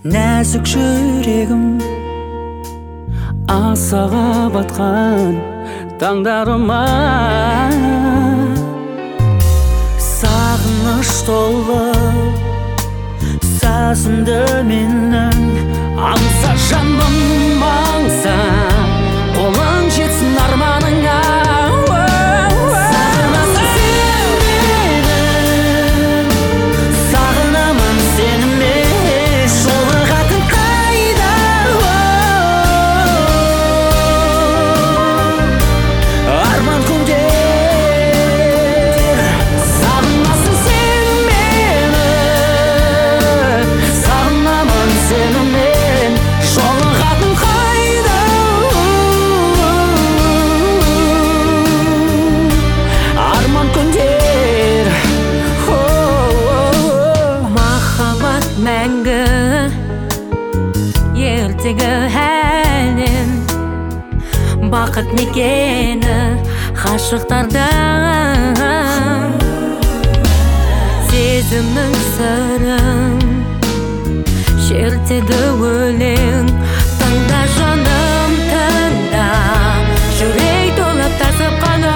нәзік жүрегім асаға батқан таңдарыма сағыныш толы сезімді менің аңса жаным аңса қолың жетсін арманыңа ертегі әлем бақыт мекені ғашықтардан сезімнің сырын шертеді өлең тыңда жаным тыңда жүрек толып тасып қана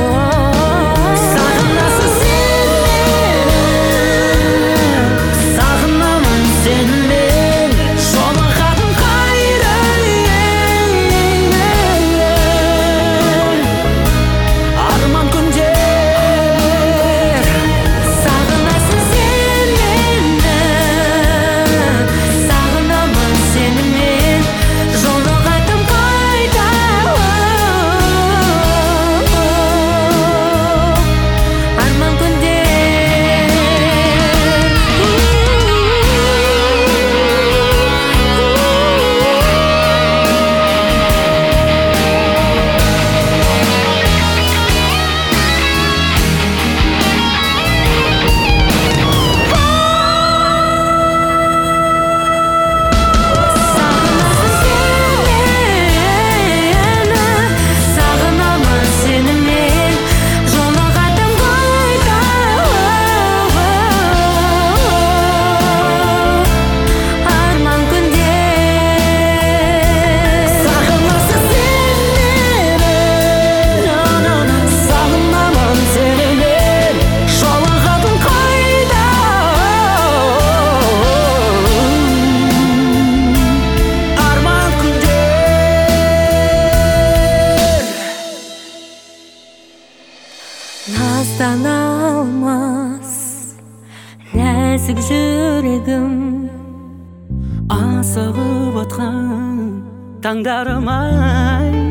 Наздан алмас нәзік жүрегім асығып атқан таңдарым ай